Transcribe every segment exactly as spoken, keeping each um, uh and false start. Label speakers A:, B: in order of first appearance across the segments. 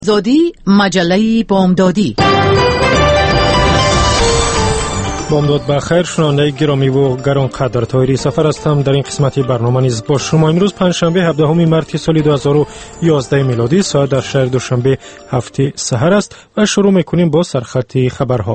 A: زادی مجله بامدادی.
B: بامداد بخیر، شنونده گرامی و گرانقدر، طاهری سفر هستم. در این قسمت برنامه نیز با شما. امروز پنجشنبه هفدهم مارس سال دو هزار و یازده میلادی، ساعت در شهر دوشنبه هفت سحر است و شروع میکنیم با سرخط خبرها.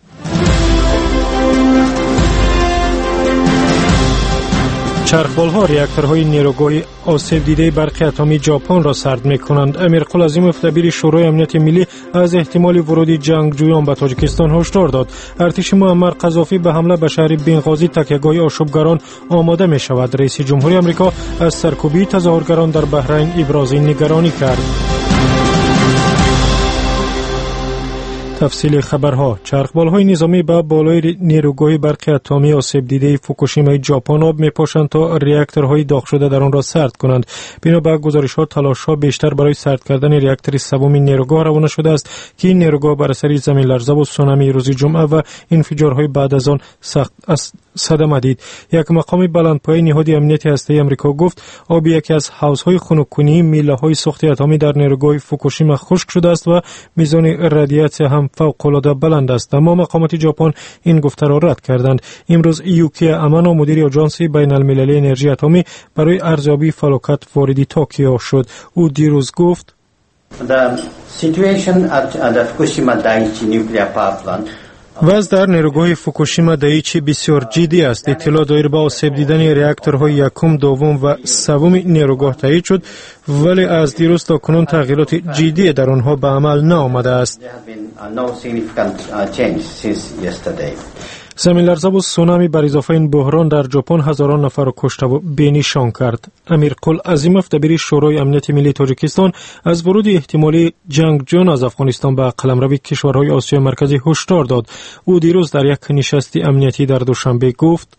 B: چرخبال‌ها ریاکتورهای نیروگاه آسیب دیده برق اتمی ژاپن را سرد می‌کنند. امیرقلعظیم دبیر شورای امنیت ملی از احتمال ورود جنگجویان به تاجیکستان هشدار داد. ارتش معمر قذافی به حمله به شهر بنغازی تکیهگاه آشوبگران آماده می‌شود. رئیس جمهوری آمریکا از سرکوبی تظاهرگران در بحرین ابراز نگرانی کرد. تفصیل خبرها. چرخبال‌های نظامی به بالای نیروگاه برق اتمی آسیب دیده فوکوشیما ژاپن آب می‌پاشند تا ریاکتورهای داغ شده در آن را سرد کنند. بنا به گزارش‌ها، تلاش‌ها بیشتر برای سرد کردن ریاکتور سوم نیروگاه روانه شده است که این نیروگاه بر اثر زمین لرزه و سونامی روز جمعه و انفجارهای بعد از آن سخت صدمه دید. یک مقام بلندپایه نهاد امنیتی هسته‌ای آمریکا گفت آب یکی از حوض‌های خنک‌کنی میله‌های سوخت اتمی در نیروگاه فوکوشیما خشک شده است و میزان رادیاسیون هم فوق‌العاده بلند است. اما مقامات ژاپن این گفته را رد کردند. امروز یوکی امانو، مدیر آژانس بین المللی انرژی اتمی، برای ارزیابی فلاکت وارد توکیو شد. او دیروز گفت
C: The situation at the Fukushima Daiichi nuclear power plant
B: وضع در نیروگاه فوکوشیما داییچی بسیار جدی است. اطلاع دایر به آسیب دیدن ریاکتورهای یکم، دوم و سوم نیروگاه تایید شد، ولی از دیروز تا کنون تغییرات جدی در آنها به عمل نآمده است. زمین لرزه و سونامی بر اضافه این بحران در ژاپن هزاران نفر را کشته و بینشان کرد. امیرقلعظیم دبیر شورای امنیت ملی تاجیکستان از ورود احتمالی جنگجویان از افغانستان به قلمرو کشورهای آسیای مرکزی هشدار داد. او دیروز در یک نشست امنیتی در دوشنبه گفت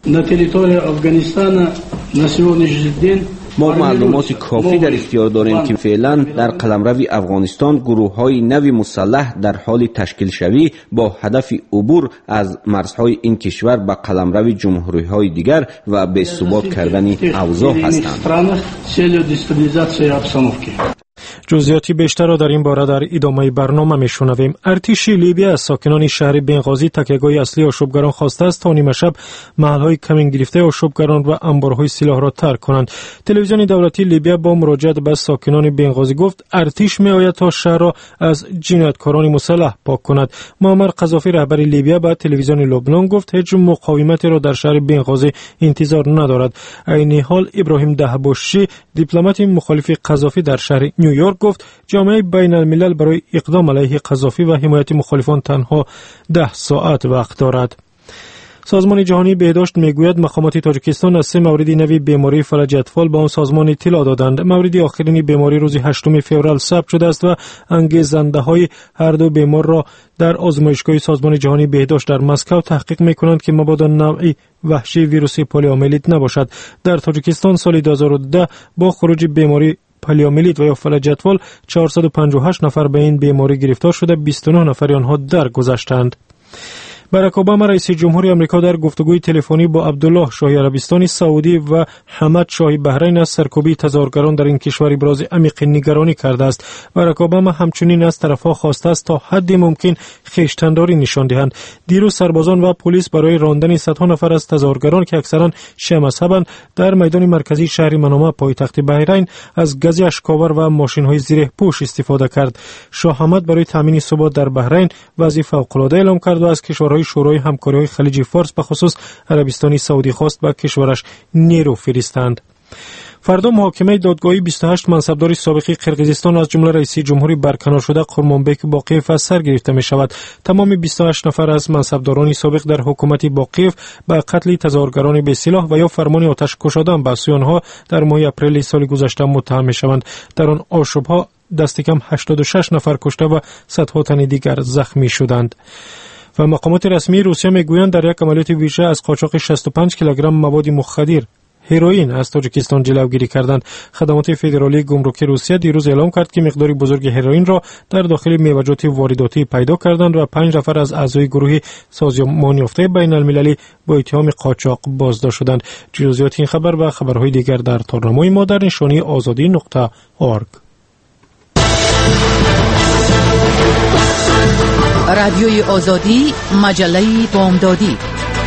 D: ما معلومات کافی در اختیار داریم که فعلا در قلمرو افغانستان گروه‌های نوی مسلح در حال تشکیل شوی با هدف عبور از مرزهای این کشور به قلمرو جمهوری‌های دیگر و به ثبات کردن اوضاع هستند.
B: جزئیاتی بیشتر را در این باره در ادامه برنامه میشنویم. ارتش لیبیا از ساکنان شهر بنغازی تکیهگاه اصلی آشوبگران خواسته است تا نیمه شب محل‌های کمین گرفته آشوبگران و انبارهای سلاح را ترک کنند. تلویزیون دولتی لیبیا با مراجعت به ساکنان بنغازی گفت ارتش می‌آید تا شهر را از جنایتکاران مسلح پاک کند. معمر قذافی رهبر لیبیا به تلویزیون لبنان گفت هیچ مقاومتی را در شهر بنغازی انتظار ندارد. عین حال ابراهیم دهباشی، دیپلمات مخالف قذافی در شهر نیویورک، گفت جامعه بین الملل برای اقدام علیه قذافی و حمایت مخالفان تنها ده ساعت وقت دارد. سازمان جهانی بهداشت میگوید مقامات تاجیکستان از سه مورد نوی بیماری فلج اطفال به آن سازمان اطلاع دادند. مورد آخرین بیماری روز هشتم فوریه ثبت شده است و انگیزنده های هر دو بیمار را در آزمایشگاه سازمان جهانی بهداشت در مسکو تحقیق میکنند که مبادا نوعی وحشی ویروس پلیومیلیت نباشد. در تاجیکستان سال دو هزار و ده با خروج بیماری پلیومیلیت و یا فلج اطفال چهارصد و پنجاه و هشت نفر به این بیماری گرفتار شده، بیست و نه نفر آنها درگذشتند. باراک اوباما رئیس جمهوری آمریکا در گفتگوی تلفنی با عبدالله شاهی عربستان سعودی و حمد شاهی بحرین از سرکوبی تظاهرگران در این کشور ابراز عمیق نگرانی کرده است. باراک اوباما همچنین از طرفها خواسته است تا حد ممکن خویشتنداری نشان دهند. دیروز سربازان و پلیس برای راندن صدها نفر از تظاهرگران که اکثرا شیعه مذهبند در میدان مرکزی شهر منامه پایتخت بحرین از گاز اشک‌آور و ماشین‌های زیر پوش استفاده کرد. شاه حمد برای تامین ثبات در بحرین وضعیت فوق‌العاده اعلام کرد و از کشورهای شورای همکاری خلیج فارس به خصوص عربستان سعودی خواست به کشورش نیرو فرستند. فردا محاکمه دادگاهی بیست و هشت منصبدار سابق قرقیزستان از جمله رئیس جمهوری برکنار شده قرمانبک باقیف از سر گرفته می شود. تمام بیست و هشت نفر از منصبداران سابق در حکومت باقیف به قتل تظاهرگران بی سلاح و یا فرمان آتش کشیدن به سوی آنها در ماه اپریل سال گذشته متهم می شوند. در آن آشوب‌ها دست کم هشتاد و شش نفر کشته و صدها تن دیگر زخمی شدند. و مقامات رسمی روسیه میگویند در یک عملیات ویژه از قاچاق شصت و پنج کیلوگرم مواد مخدر هروئین از تاجیکستان جلوگیری کردند. خدمات فدرالی گمرکی روسیه دیروز اعلام کرد که مقدار بزرگ هروئین را در داخل میوه‌جات وارداتی پیدا کردند و پنج نفر از اعضای گروه سازمان یافته بین المللی با اتهام قاچاق بازداشت شدند. جزئیات این خبر و خبرهای دیگر در تارنمای ما در نشانی آزادی نقطه اورگ.
A: رادیوی آزادی، مجله بامدادی.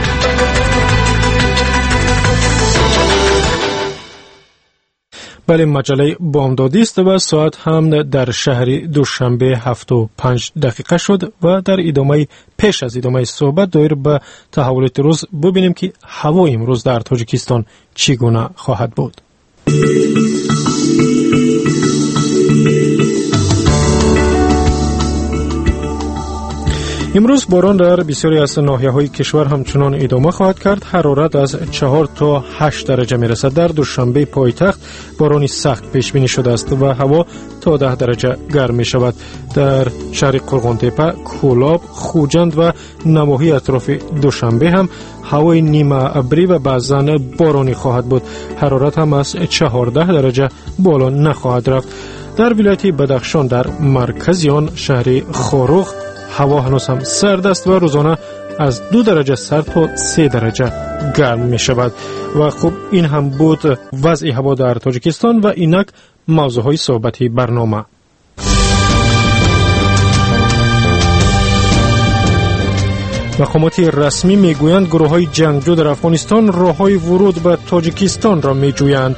B: بله، مجله بامدادی است و ساعت هم در شهر دوشنبه هفت و پنج دقیقه شد و در ادامه پیش از ادامه صحبت دایر به تحولات روز ببینیم که هوا امروز در تاجیکستان چگونه خواهد بود. امروز باران در بسیاری از ناحیه‌های کشور همچنان ادامه خواهد کرد. حرارت از چهار تا هشت درجه میرسد. در دوشنبه پایتخت بارانی سخت پیش بینی شده است و هوا تا ده درجه گرم می شود. در شهر قرغانتپه، کولاب، خوجند و نواحی اطراف دوشنبه هم هوای نیمه ابری و بعضاً بارانی خواهد بود. حرارت هم از چهارده درجه بالا نخواهد رفت. در ولایت بدخشان در مرکز آن شهر خاروخ هوا هنوز هم سرد است و روزانه از دو درجه سرد تا سه درجه گرم می شود. و خب این هم بود وضع هوا در تاجیکستان و اینک موضوع های صحبتی برنامه. مقامات رسمی می گویند گروه های جنگجو در افغانستان راه های ورود به تاجیکستان را می جویند.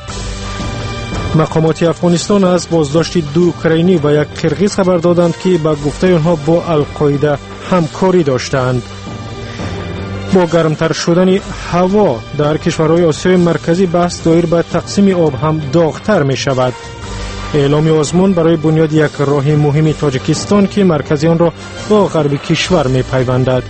B: مقامات افغانستان از بازداشت دو اوکراینی و یک قرغیز خبر دادند که به گفته آنها با القاعده همکاری داشتند. با گرمتر شدن هوا در کشورهای آسیای مرکزی بحث دایر به تقسیم آب هم داغتر می شود. اعلام آزمون برای بنیاد یک راه مهم تاجیکستان که مرکزی آن را با غرب کشور می پیوندد.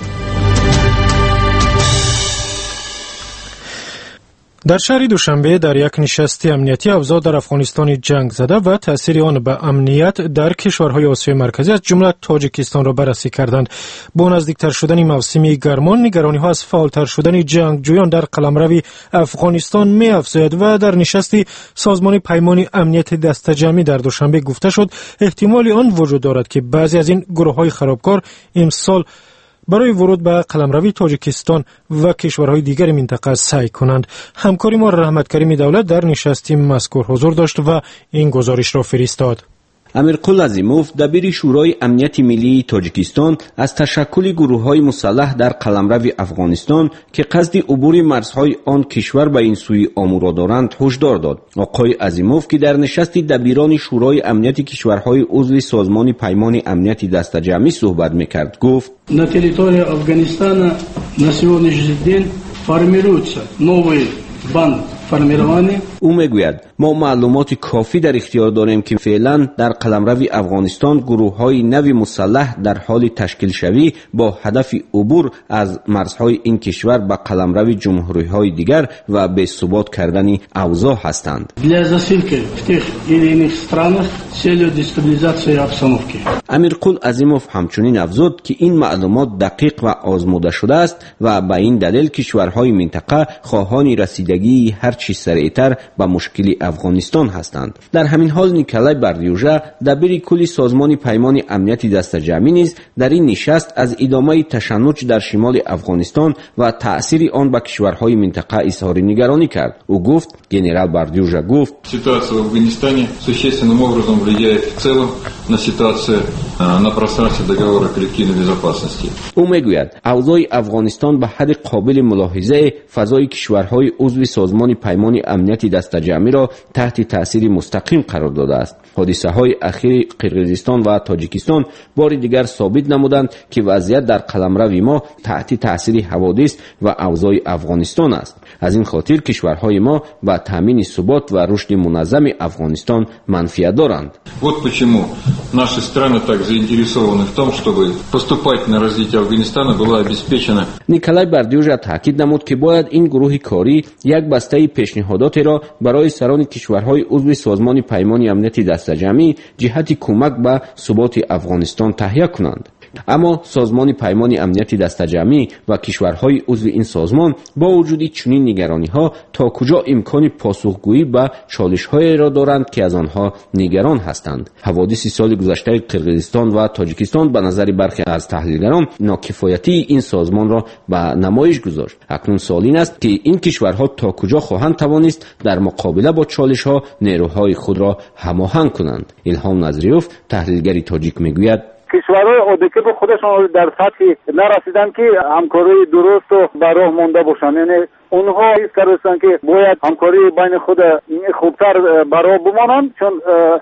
B: در شهر دوشنبه در یک نشست امنیتی اوضاع در افغانستان جنگ زده و تأثیر آن به امنیت در کشورهای آسیای مرکزی از جمله تاجیکستان را بررسی کردند. با نزدیکتر شدن موسم گرما نگرانی‌ها از فعالتر شدن جنگجویان در قلمرو افغانستان می‌افزاید و در نشست سازمان پیمان امنیت دسته‌جمعی در دوشنبه گفته شد احتمال آن وجود دارد که بعضی از این گروه‌های خرابکار امسال برای ورود به قلمرو تاجیکستان و کشورهای دیگر منطقه سعی کنند. همکاری ما رحمت کریم دولت در نشستی مذکور حضور داشت و این گزارش را فرستاد.
D: امیرقل عظیموف دبیر شورای امنیت ملی تاجیکستان از تشکل گروه‌های مسلح در قلمرو افغانستان که قصد عبور مرزهای آن کشور به این سوی آمو دارند هشدار داد. آقای عظیموف که در نشست دبیران شورای امنیت کشورهای عضو سازمان پیمان امنیت دسته‌جمعی صحبت می‌کرد گفت:
E: На территории Афганистана на сегодняшний день формируются новые банды.
D: او میگوید ما معلومات کافی در اختیار داریم که فعلا در قلمرو افغانستان گروه‌های نوی مسلح در حال تشکیل شوی با هدف عبور از مرزهای این کشور به قلمرو جمهوری‌های دیگر و به ثبات کردن اوضاع هستند. امیرقل عظیموف همچنین افزود که این معلومات دقیق و آزموده شده است و به این دلیل کشورهای منطقه خواهان رسیدگی هر چی سریعتر به مشکل افغانستان هستند. در همین حال نیکلای بردیوژه دبیر کلی سازمان پیمان امنیت دسته‌جمعی نیز در این نشست از ادامه تشنج در شمال افغانستان و تأثیر آن به کشورهای منطقه اظهار نگرانی کرد. او گفت گنرال بردیوژه گفت
F: سитуация в Афганистане существенным образом влияет в целом на ситуацию на пространстве договора коллективной безопасности.
D: او میگوید اوضاع افغانستان به حد قابل ملاحظه فضای کشورهای عضو سازمان پیمان امنیت دسته‌جمعی را تحت تأثیر مستقیم قرار داده است. حادثه های اخیر قرقیزستان و تاجیکستان بار دیگر ثابت نمودند که وضعیت در قلمرو ما تحت تأثیر حوادث و اوضاع افغانستان است. از این خاطر کشورهای ما به تامین ثبات و رشد منظم افغانستان منفعت دارند.
F: Вот почему наши страны так заинтересованы в том, чтобы поступательное развитие Афганистана было обеспечено.
D: نیکلای بردیوژه تاکید نمود که باید این گروه کاری یک بسته پیشنهاداتی را برای سران کشورهای عضو سازمان پیمان امنیت دسته‌جمعی جهت کمک به ثبات افغانستان تهیه کنند. اما سازمان پیمان امنیت دسته‌جمعی و کشورهای عضو این سازمان با وجود چنین نگرانی‌ها تا کجا امکان پاسخگویی به چالش‌هایی را دارند که از آنها نگران هستند. حوادث سال گذشته قرقیزستان و تاجیکستان به نظر برخی از تحلیلگران ناکفایتی این سازمان را به نمایش گذاشت. اکنون سوال این است که این کشورها تا کجا خواهند توانست در مقابله با چالش‌ها نیروهای خود را هماهنگ کنند. الهام نظریوف تحلیلگر تاجیک میگوید
G: کشورهای عادی به خودشون در سطحی نرسیدن که همکاری درست و به راه مونده باشن. یعنی اونها حس کردن که باید همکاری بین خود خوبتر برای بمانند، چون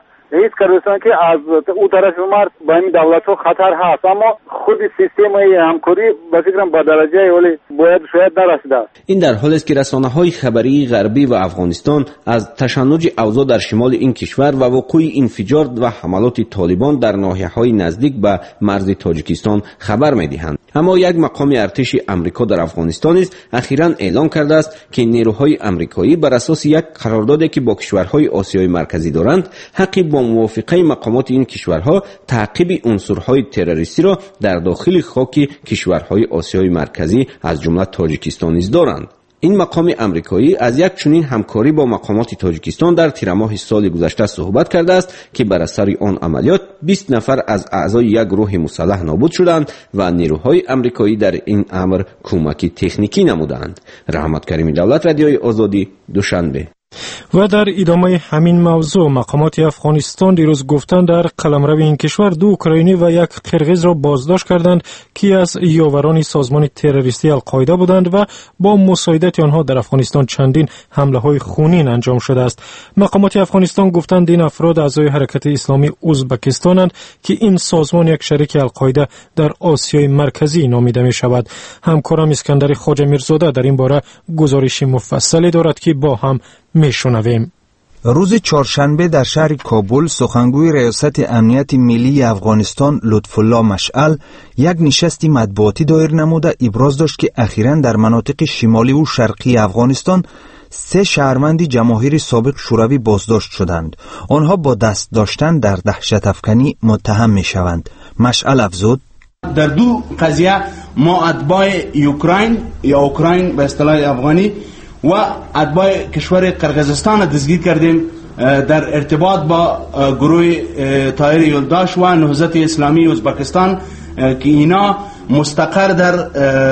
G: حس کردن که از او طرف مرد با این دولت ها خطر هست، اما خود سیستم همکاری به فکرم به درجه ولی باید شاید نرسیده.
D: این در حالی است که رسانه‌های خبری غربی و افغانستان از تشنج اوضاع در شمال این کشور و وقوع انفجار و حملات طالبان در ناحیه‌های نزدیک به مرز تاجیکستان خبر می‌دهند. اما یک مقام ارتش آمریکا در افغانستان است اخیراً اعلام کرده است که نیروهای آمریکایی بر اساس یک قراردادی که با کشورهای آسیای مرکزی دارند، حق با موافقه مقامات این کشورها تعقیب عنصرهای تروریستی را در داخل خاک کشورهای آسیای مرکزی از جمله تاجیکستان نیز دارند. این مقام آمریکایی از یک چنین همکاری با مقامات تاجیکستان در تیر ماه سال گذشته صحبت کرده است که بر اثر آن عملیات بیست نفر از اعضای یک گروه مسلح نابود شدند و نیروهای آمریکایی در این امر کمک تکنیکی نمودند. رحمت کریمی، دولت رادیوی آزادی، دوشنبه.
B: و در ادامه همین موضوع مقامات افغانستان دیروز گفتند در قلمرو این کشور دو اوکراینی و یک قرغیز را بازداشت کردند که از یاوران سازمان تروریستی القاعده بودند و با مساعدت آنها در افغانستان چندین حمله های خونین انجام شده است. مقامات افغانستان گفتند این افراد اعضای حرکت اسلامی ازبکستانند که این سازمان یک شریک القاعده در آسیای مرکزی نامیده می شود. همکارم اسکندر خواجه میرزاده در این باره گزارش مفصلی دارد که با هم میشنویم.
H: روز چهارشنبه در شهر کابل سخنگوی ریاست امنیت ملی افغانستان لطفالله مشعل یک نشست مطبوعاتی دایر نموده ابراز داشت که اخیراً در مناطق شمالی و شرقی افغانستان سه شهروند جماهیر سابق شوروی بازداشت شدند. آنها با دست داشتن در دهشت افکنی متهم می شوند. مشعل افزود:
I: در دو قضیه ما اتباع اوکراین یا اوکراین به اصطلاح افغانی و اتباع کشور قرقیزستان دستگیر کردیم در ارتباط با گروه طاهر یلداش و نهضت اسلامی ازبکستان که اینا مستقر در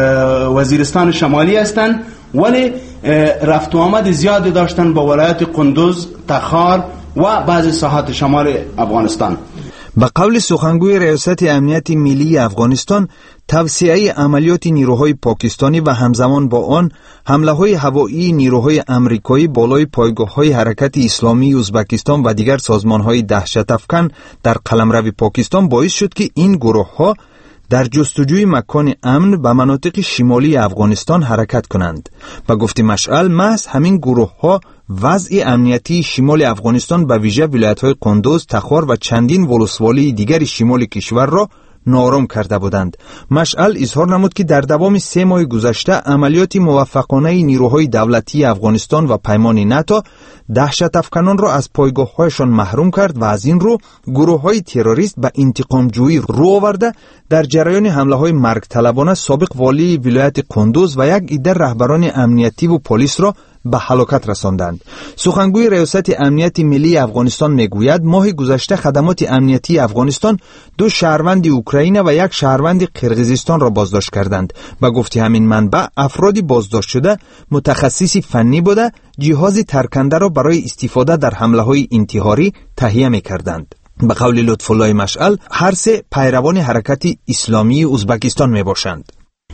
I: وزیرستان شمالی هستند، ولی رفت و آمد زیادی داشتن با ولایت قندوز، تخار و بعضی ساحات شمال افغانستان.
H: به قول سخنگوی ریاست امنیت ملی افغانستان، توسعه عملیات نیروهای پاکستانی و همزمان با آن حمله‌های هوایی نیروهای آمریکایی بالای پایگاه‌های حرکت اسلامی ازبکستان و دیگر سازمان‌های دهشت افکن در قلمرو پاکستان باعث شد که این گروه‌ها در جستجوی مکان امن به مناطق شمالی افغانستان حرکت کنند. به گفته مشعل، محض همین گروه‌ها وضع امنیتی شمال افغانستان به ویژه ولایت‌های قندوز، تخار و چندین ولسوالی دیگر شمال کشور را نارام کرده بودند. مشعل اظهار نمود که در دوام سه ماه گذشته عملیات موفقانه نیروهای دولتی افغانستان و پیمان ناتو دهشت افکنان را از پایگاه‌هایشان محروم کرد و از این رو گروه‌های تروریست به انتقام جویی رو آورده در جریان حمله‌های مرگ طلبانه سابق والی ولایت قندوز و یک عده رهبران امنیتی و پلیس را به هلاکت رساندند. سخنگوی ریاست امنیت ملی افغانستان میگوید ماه گذشته خدمات امنیتی افغانستان دو شهروند اوکراین و یک شهروند قرقیزستان را بازداشت کردند. به گفته همین منبع افرادی بازداشت شده متخصصی فنی بوده جهاز ترکنده را برای استفاده در حمله‌های انتحاری تهیه می‌کردند. به قول لطفالله مشعل، هر سه پیروان حرکت اسلامی ازبکستان میباشند.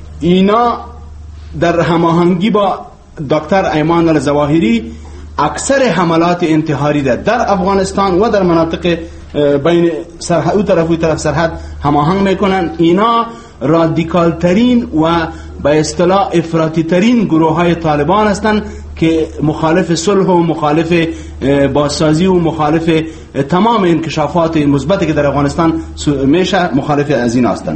I: اینا در هماهنگی با دکتر ایمان الظواهری اکثر حملات انتحاری در افغانستان و در مناطق بین سرحد و طرف و طرف سرحد هماهنگ میکنن. اینا رادیکال ترین و به اصطلاح افراطی ترین گروه های طالبان هستند که مخالف صلح و مخالف بازسازی و مخالف تمام انکشافات مثبتی که در افغانستان میشه مخالف از این هستند.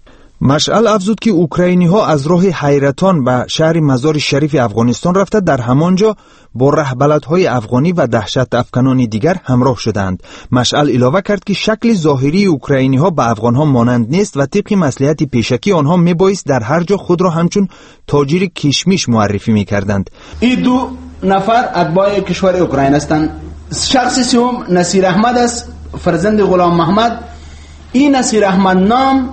H: مشعل افزود که اوکراینی ها از راه حیرتان به شهر مزار شریف افغانستان رفته در همانجا با رهبلدهای افغانی و دهشت افکنان دیگر همراه شدند. مشعل علاوه کرد که شکل ظاهری اوکراینی ها به افغان ها مانند نیست و طبق مصلحت پیشکی آنها میبایست در هر جا خود را همچون تاجر کشمش معرفی میکردند.
I: این دو نفر اتباع کشور اوکراین هستند. شخص سوم نصیر احمد است، فرزند غلام محمد. این نصیر احمد نام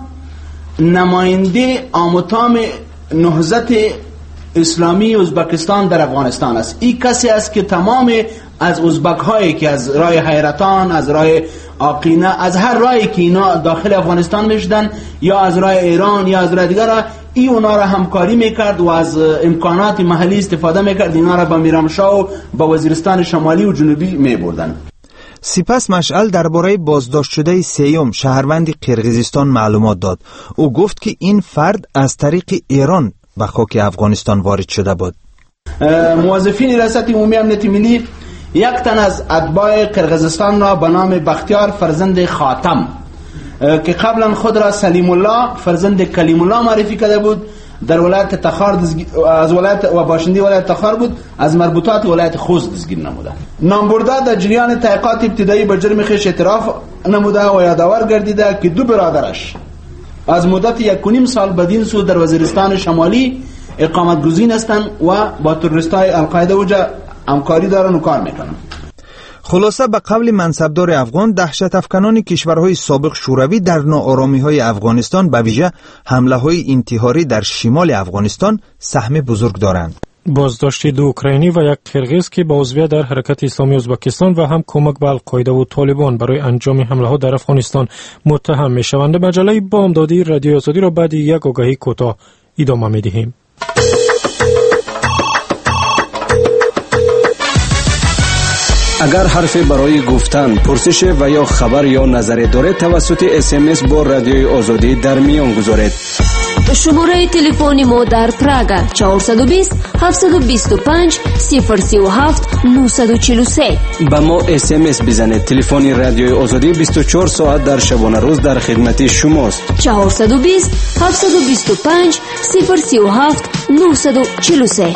I: نماینده آموتام نهضت اسلامی ازبکستان در افغانستان است. این کسی است که تمام از ازبک هایی که از راه حیرتان، از راه آقینه از هر راهی که اینا داخل افغانستان میشدن یا از راه ایران یا از راه دیگر، ای اونا را همکاری میکرد و از امکانات محلی استفاده میکرد، اینا را به میرامشاه و به وزیرستان شمالی و جنوبی میبردن.
H: سپس مشعل درباره بازداشت شده سیوم شهروند قرقیزستان معلومات داد. او گفت که این فرد از طریق ایران به خاک افغانستان وارد شده بود.
I: موظفین ریاست عمومی امنیت ملی یک تن از اتباع قرقیزستان را به نام بختیار فرزند خاتم که قبلا خود را سلیم الله فرزند کلیم الله معرفی کرده بود، در ولایت تخار از ولایت و باشنده ولایت تخار بود، از مربوطات ولایت خوست دستگیر نموده. نامبرده در جریان تحقیقات ابتدایی به جرم خویش اعتراف نموده و یادآور گردیده که دو برادرش از مدت یک و نیم سال بدین سو در وزیرستان شمالی اقامت گزین هستند و با تروریستای القاعده وجه همکاری دارن و کار میکنن.
H: خلاصه به قول منصبدار افغان، دهشت افکنان کشورهای سابق شوروی در ناآرامی‌های افغانستان به ویژه حمله‌های انتحاری در شمال افغانستان سهم بزرگ دارند.
B: بازداشت دو اوکراینی و یک قرقیز که با عضویت در حرکت اسلامی ازبکستان و هم کمک به القاعده و طالبان برای انجام حمله‌ها در افغانستان متهم می‌شوند. مجله بامدادی رادیو آزادی را بعد یک آگهی کوتاه ادامه می‌دهیم.
J: اگر حرفی برای گفتن، پرسش و یا خبر یا نظری دارید توسط اس ام اس با رادیوی آزادی در میان گذارید.
K: شماره تلفن ما در پراگ چهارصد و بیست هفتصد و بیست و پنج صفر سی و هفت نهصد و چهل و سه.
J: به ما اس ام اس بزنید. تلفن رادیوی آزادی بیست و چهار ساعت در شبانه روز در خدمت شماست.
K: چهارصد و بیست هفتصد و بیست و پنج صفر سی و هفت نهصد و چهل و سه.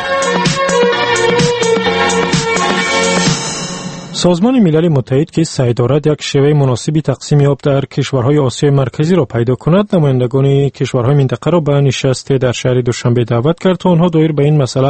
B: سازمان ملل متحد که سعی دارد یک شیوه مناسبی تقسیم یاب در کشورهای آسیای مرکزی را پیدا کند، نمایندگان کشورهای منطقه را به نشست در شهر دوشنبه دعوت کرد تا آنها دایر به این مسئله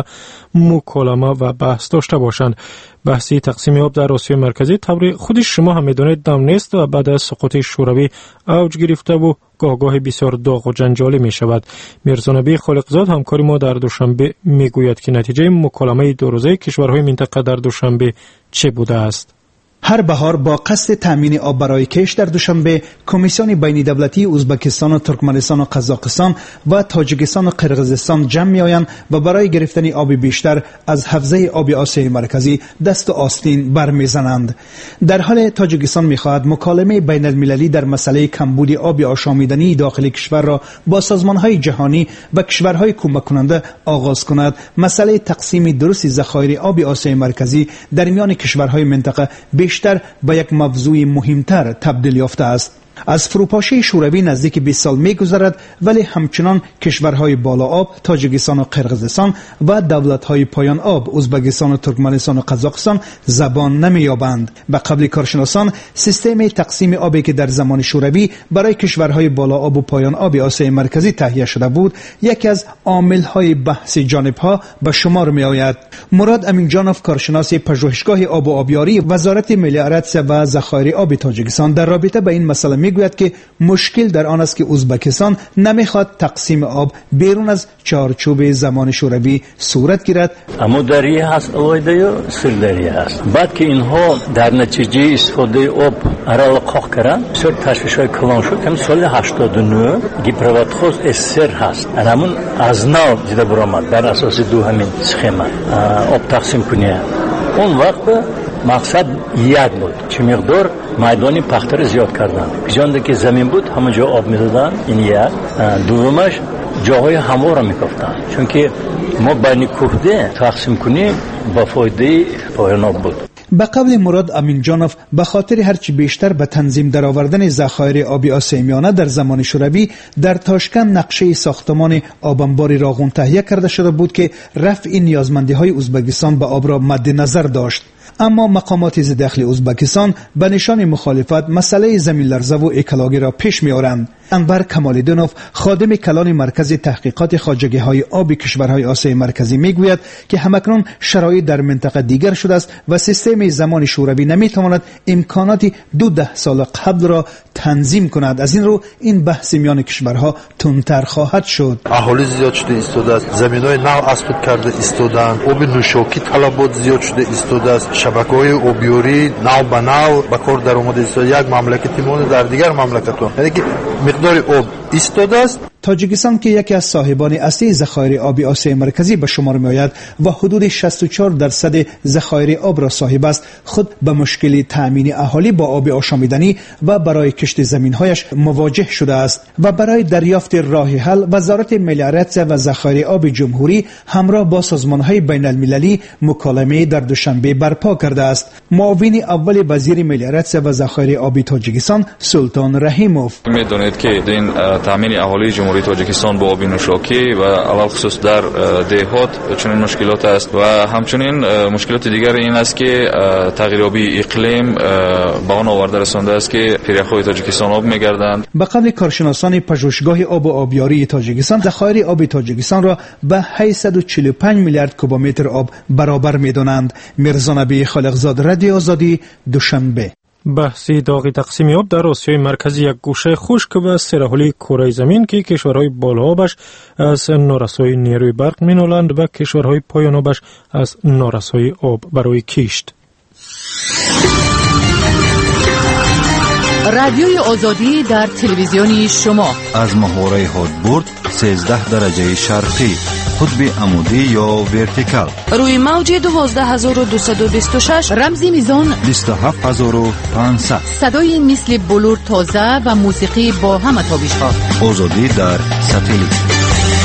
B: مکالمه و بحث داشته باشند. بحثی تقسیم یاب در آسیای مرکزی طوری خود شما هم می‌دانید دم نیست و بعد از سقوط شوروی اوج گرفته و گاه بسیار داغ و جنجالی می شود. میرزا نبی خالقزاد همکار ما در دوشنبه میگوید که نتیجه مکالمه دو روزه کشورهای منطقه در دوشنبه چه بوده است.
L: هر بهار با قصد تامین آب برای کش در دوشنبه کمیسیون بین دولتی ازبکستان و ترکمنستان و قزاقستان و تاجیکستان و قرقیزستان جمع می آیند و برای گرفتن آب بیشتر از حوزه آب آسیای مرکزی دست و آستین برمیزنند. در حال تاجیکستان می خواهد مکالمه بین المللی در مسئله کمبود آب آشامیدنی داخل کشور را با سازمان های جهانی و کشورهای کمک کننده آغاز کند. مسئله تقسیم درست ذخایر آب آسیای مرکزی در میان کشورهای منطقه بیشتر به یک موضوع مهمتر تبدیل یافته است. از فروپاشی شوروی نزدیک بیست سال می‌گذرد، ولی همچنان کشورهای بالا آب تاجیکستان و قرقیزستان و دولت‌های پایان آب ازبکستان و ترکمنستان و قزاقستان زبان نمی‌یابند. به قبل کارشناسان سیستم تقسیم آبی که در زمان شوروی برای کشورهای بالا آب و پایان آب آسیای مرکزی تهیه شده بود، یکی از عامل‌های بحث جانب‌ها به شمار می‌آید. مراد امینجانوف کارشناس پژوهشگاه آب و آبیاری وزارت ملی ارتش و ذخایر آب تاجیکستان در رابطه با این مسئله میگوید که مشکل در آن است که ازبکستان نمیخواد تقسیم آب بیرون از چارچوب زمان شوروی صورت گیرد.
M: اما دریه هست الایده و سردریه هست. بعد که اینها در نتیجه استفاده آب ارال قاق کردن بسیار تشویش های کلان شد. همین سال هشتاد و نه گیپرواتخوز اسر هست. همون از نو دیده برآمد بر اساس دو همین سخما آب تقسیم کنیه. اون وقت مقصد یک بود چه مقدار میدانی پختر زیاد کردن. جانده که زمین بود همه جا آب میدادن. این یک. دومش جاهای همه را میکفتن، چون که ما بین کوهده تقسیم کنیم با فایده پایان آب بود.
L: به قول مراد امینجانوف به خاطر هرچی بیشتر به تنظیم درآوردن ذخایر آبی آسیای میانه در زمان شوروی در تاشکند نقشه ساختمان آبانبار راغون تهیه کرده شده بود که رفع نیازمندی های ازبکستان به آب را مد نظر داشت. اما مقامات ضد داخل ازبکستان به نشان مخالفت مسئله زمین لرزه و اکلاگی را پیش می آورند. انور کمال‌الدینوف خادم کلان مرکز تحقیقات خواجگی‌های آب کشورهای آسیای مرکزی میگوید که همکنون شرایط در منطقه دیگر شده است و سیستم زمان شوروی نمیتواند امکانات دو ده سال قبل را تنظیم کند. از این رو این بحث میان کشورها تندتر خواهد شد.
N: اهالی زیاد شده ایستاده است، زمین‌های نو اسقاط کرده ایستادند، آب نوشاکی طلبات زیاد شده ایستاده است، شبکه‌های آبیاری نو به نو به کار در اومده است. یک مملکتی مانند در دیگر مملکت‌ها، یعنی که مقدار آب ایستاده است.
L: تاجیکستان که یکی از صاحبان اصلی ذخایر آبی آسیای مرکزی به شمار می‌آید و حدود شصت و چهار درصد ذخایر آب را صاحب است، خود به مشکل تأمین اهالی با آب آشامیدنی و برای کشت زمین‌هایش مواجه شده است و برای دریافت راه حل وزارت ملیارات و ذخایر آب جمهوری همراه با سازمان‌های بین‌المللی مکالمه در دوشنبه برپا کرده است. معاون اول وزیر ملیارات و ذخایر آبی تاجیکستان سلطان رحیموف
O: می‌دانید که این تأمین اهالی جمهوری تاجیکستان با آب نوشاکی و علل خصوص در دهات چنین مشکلات است و همچنین مشکلات دیگر این است که تغییر آبی اقلیم به آن آورده رسانده است که پیره‌های تاجیکستان آب می‌گردند.
L: به قول کارشناسان پژوهشگاه آب و آبیاری تاجیکستان، ذخایر آب تاجیکستان را به هشتصد و چهل و پنج میلیارد کوبومتر آب برابر می‌دانند. میرزا نبی خالقزاد، رادیو آزادی، دوشنبه.
B: بحثی داغی تقسیم آب در آسیای مرکزی یک گوشه خشک و سرحالی کره زمین که کشورهای بالابش از نارسایی نیروی برق مینالند و کشورهای پایانابش از نارسایی آب برای کشت.
A: رادیوی آزادی در تلویزیونی شما
P: از محوره هادبورد سیزده درجه شرقی، قطب عمودی یا ورتیکال،
K: روی موج دوازده هزار و دویست و بیست و شش،
A: رمزی میزان
P: بیست و هفت هزار و پانصد،
A: صدای مثل بلور تازه و موسیقی با همه تابش‌ها.
P: آزادی در ساتلیت.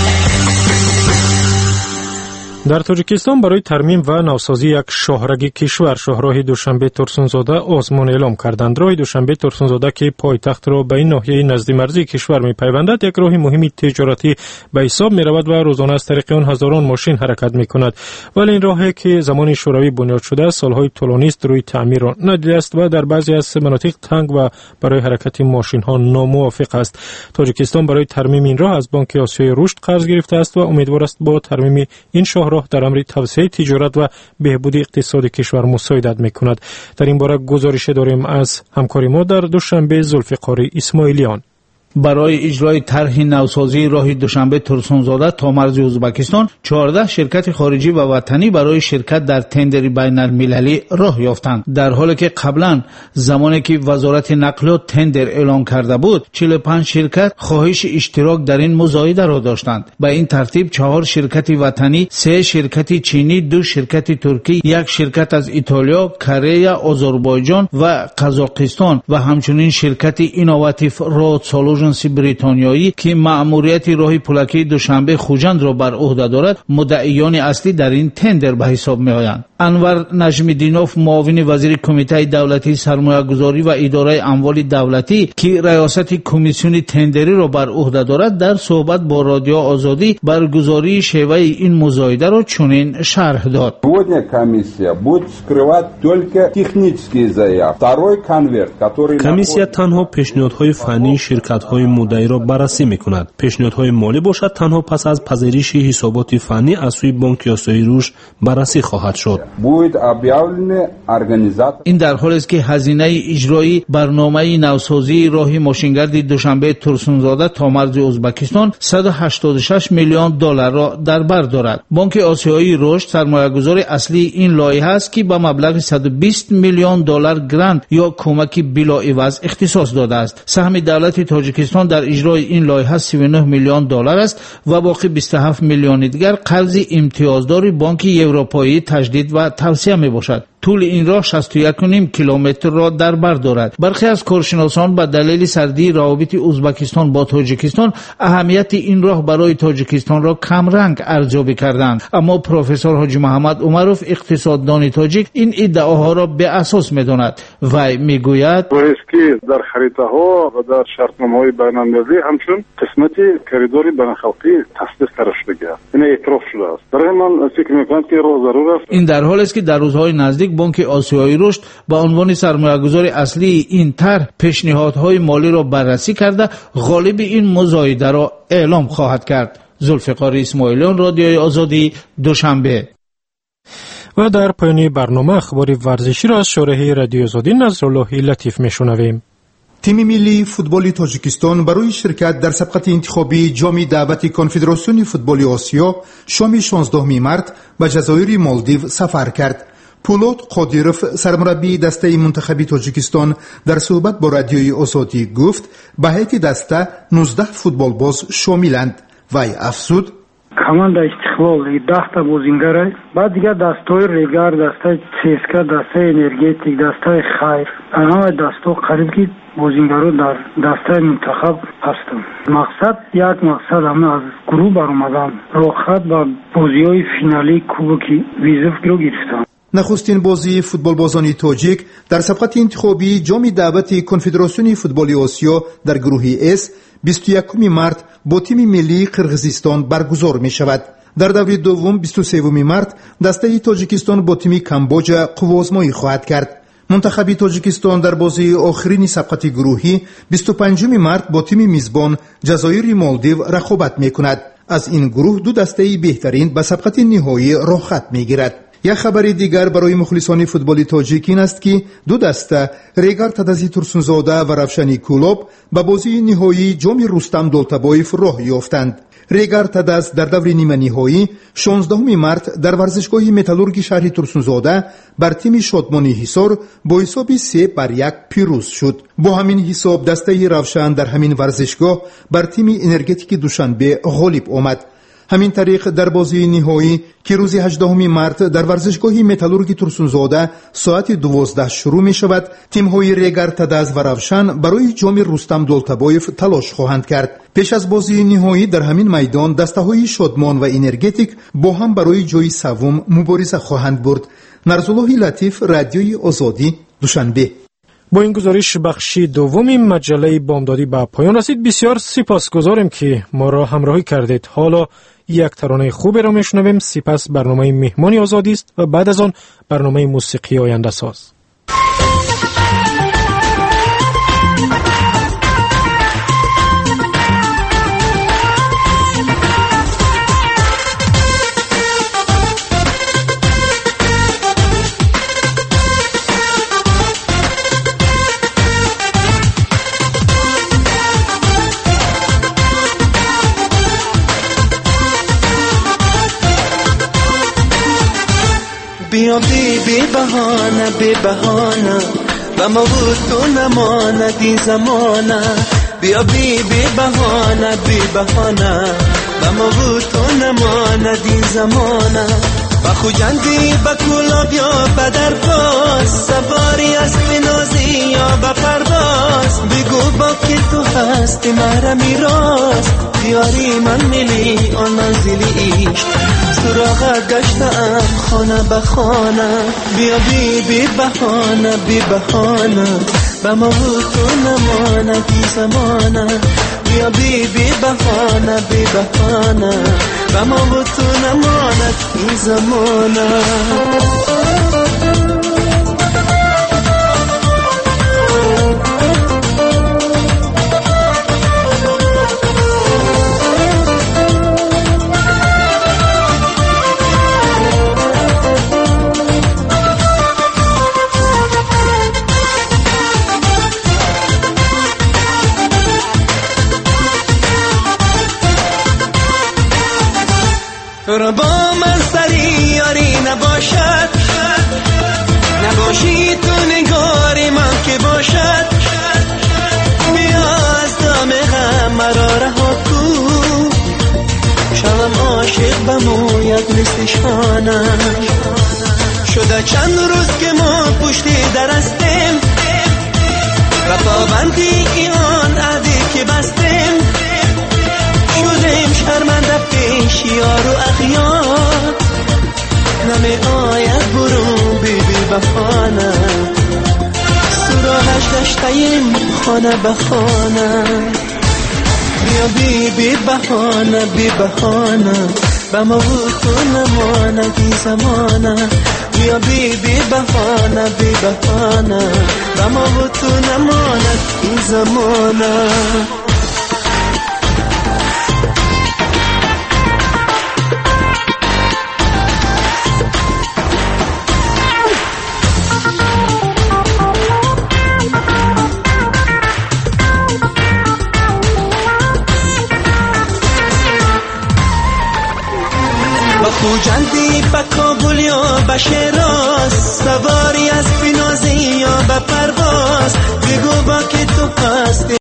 B: در تاجیکستان برای ترمیم و نوسازی یک شاهرگ کشور شاهراه دوشنبه ترسونزاده آزمون اعلام کردند. راه دوشنبه ترسونزاده که پایتخت را به این ناحیه نزد مرزی کشور می‌پیوندد، یک راه مهمی تجارتی به حساب می‌رود و روزانه از طریق آن هزاران ماشین حرکت می‌کند. ولی این راهی که زمان شوروی بنیاد شده است، سال‌های طولانی است روی تعمیر را ندیده است و در بعضی از مناطق تنگ و برای حرکت ماشین‌ها ناموافق است. تاجیکستان برای ترمیم این راه از بانک آسیای رشد قرض گرفته است و امیدوار است با ترمیم این شاه راه در امر توسعه تجارت و بهبود اقتصاد کشور مساعدت می‌کند. در این باره گزارش داریم از همکار ما در دوشنبه ذوالفقار اسماعیلیان.
Q: برای اجرای طرح نوسازی راه دوشنبه ترسونزاده تا مرز ازبکستان، چهارده شرکت خارجی و وطنی برای شرکت در تندر بین المللی راه یافتند، در حالی که قبلا زمانی که وزارت نقلیات تندر اعلان کرده بود، چهل و پنج شرکت خواهش اشتراک در این مزایده را داشتند. به این ترتیب چهار شرکت وطنی، سه شرکت چینی، دو شرکت ترکی، یک شرکت از ایتالیا، کره، آذربایجان و قزاقستان و همچنین شرکت اینوواتیو رود سولوشن بریتانیایی که مأموریت راه پلکی دوشنبه خوجند را بر عهده دارد، مدعیان اصلی در این تندر به حساب می‌آیند. انور نجمیدینوف، معاون وزیر کمیته دولتی سرمایه‌گذاری و اداره اموال دولتی که ریاست کمیسیون تندری را بر عهده دارد، در صحبت با رادیو آزادی برگزاری شیوه این مزایده را چنین شرح داد.
R: کمیسیا تنها پیشنهادهای فنی شرکت‌های مدعی را بررسی می‌کند. پیشنهادهای مالی باشد تنها پس از پذیرش حسابات فنی از سوی بانک آسیای رشد بررسی خواهد شد.
Q: این در حالی است که هزینه اجرایی برنامه نوسازی راه ماشینگرد دوشنبه ترسونزاده تا مرز ازبکستان صد و هشتاد و شش میلیون دلار را در بر دارد. بانک آسیایی رشد سرمایه‌گذار اصلی این لایحه است که با مبلغ صد و بیست میلیون دلار گرانت یا کمک بلاعوض اختصاص داده است. سهم دولت تاجیکستان در اجرای این لایحه سی و نه میلیون دلار است و باقی بیست و هفت میلیون دیگر قرض امتیازدار بانک اروپایی تجدید و توسعه می باشد. طول این راه شصت و یک و نیم کیلومتر را در بر دارد. برخی از کارشناسان به دلیل سردی روابط ازبکستان با تاجیکستان اهمیت این راه برای تاجیکستان را کم رنگ ارزیابی کردند، اما پروفسور حاجی محمد عمروف، اقتصاددان تاجیک، این ادعاها را به اساس می‌داند. وی میگوید
S: که در خریطه ها و در شرطنامه‌های بین‌المللی همچون قسمتی کریدور بین‌الخلیجی تصدیق کرده شده است. این اعتراف شده است. برای من فکر می‌کنم که راه ضرور است.
Q: این در حالی است که در روزهای نزدیک یک بانک آسیایی رشد به عنوان سرمایه‌گذار اصلی این طرح پیشنهادهای مالی را بررسی کرده غالب این مزایده را اعلام خواهد کرد. ذوالفقار اسماعیلیان، رادیوی آزادی، دوشنبه.
B: و در پایان برنامه اخبار ورزشی را از شارح رادیو آزادی نصرالله لطیف میشنویم.
T: تیم ملی فوتبال تاجیکستان برای شرکت در سبقت انتخابی جام دعوت کنفدراسیون فوتبال آسیا شام شانزدهم مارت به جزایر مالدیو سفر کرد. پولاد قادیروف سرمربی دسته منتخبی تاجیکستان در صحبت با رادیوی آزادی گفت به هیئت دسته نوزده فوتبال باز شاملند. وی افزود
U: команда استقلال ده تا بازیگره بعد دیگه دستای ریگر، دستای سیسکا، دستای انرژتیک، دستای خیر، همه دستا قریب که بازیگرو در دستای منتخب هستند. مقصد یک مقصد همه از گروه برآمدن راحت با بازی‌های فینالی کوبکی ویزف رو گرفتن.
T: نخستین بازی فوتبال بازان تاجیک در سبقت انتخابی جام دعوت کنفدراسیون فوتبال آسیا در گروه اس بیست و یکم مارت با تیم ملی قرقیزستان برگزار می شود. در دور دوم بیست و سوم مارت دسته تاجیکستان با تیم کامبوج قوازمایی خواهد کرد. منتخب تاجیکستان در بازی آخرین سبقت گروهی بیست و پنجم مارت با تیم میزبان جزایر مالدیو رقابت می کند. از این گروه دو دسته بهترین به سبقت نهایی راه خط می گیرد. یک خبر دیگر برای مخلصان فوتبال تاجیک این است که دو دسته ریگر تدازی ترسونزاده و روشنی کولوب به بازی نهایی جام رستم دولتبایف راه یافتند. ریگر تداز در دور نیمه نهایی شانزدهم مارت در ورزشگاه متالورگی شهر ترسونزاده بر تیم شادمانی حصار با حساب سه بر یک پیروز شد. با همین حساب دسته روشن در همین ورزشگاه بر تیم انرژتیک دوشنبه غالب آمد. همین طریق در بازی نهایی که روز هجدهم مارت در ورزشگاه متالورگی ترسونزاده ساعت دوازده شروع می شود، تیم های ریگر تداز و روشن برای جام رستم دولتبایف تلاش خواهند کرد. پیش از بازی نهایی در همین میدان دسته های شادمان و انرژتیک با هم برای جای سوم مبارزه خواهند برد. نصرالله لطیف، رادیوی آزادی، دوشنبه.
B: با این گزارش بخشی دوم مجله بامدادی به پایان رسید. بسیار سپاسگزاریم که ما را همراهی کردید. حالا یک ترانه خوبی را میشنویم. سپس برنامه مهمانی آزادی است و بعد از آن برنامه موسیقی آینده ساز.
V: بیا بی بی بهانه بی بهانه و ما بود تو نماند این زمانه. بیا بی بی بهانه بی بهانه و ما بود تو نماند این زمانه. و خوجندی با کلاب یا بدر باز سواری اسب نازی یا با پرواز بگو با که تو هستی مرا میراز دیاری من ملی آن منزلی ایش سراغت گشتم خانه به خانه. بیا بی بی بهانه بی بهانه به ما بود تو نماند این زمانه. بیا بی بی بهانه بی بهانه و ما بود تو نماند این زمانه. تو را با من سری یاری نباشد نباشی تو نگاری من که باشد. بیا از دام غم مرا رها کن شوم عاشق بموید مثل شانم. شده چند روز که ما پشتی در هستیم و پابندی ایمان عهدی که بستیم شدیم شرمنده پیش یار و اخیار. نمی آید برو بی بی بخانه سراغش گشتیم خانه به خانه. بیا بی بی بخانه بی بخانه به ما بود تو نماند این زمانه. بیا بی بی بهانه بی بهانه و ما و تو نماند این زمانه خوجندی به کابل یا به شیراز سواری از بینازی یا به پرواز بگو با که تو هستی